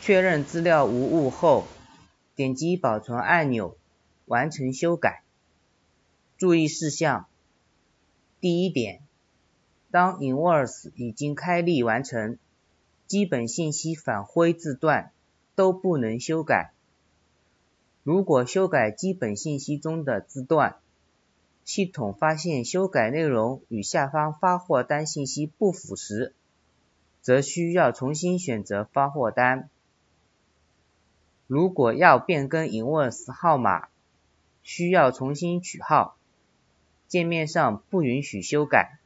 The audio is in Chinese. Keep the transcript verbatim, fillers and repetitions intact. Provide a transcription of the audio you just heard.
确认资料无误后，点击保存按钮，完成修改。注意事项：第一点，当 Inverse 已经开立完成，基本信息返回字段都不能修改。如果修改基本信息中的字段，系统发现修改内容与下方发货单信息不符时，则需要重新选择发货单。如果要变更 Inverse 号码，需要重新取号，界面上不允许修改。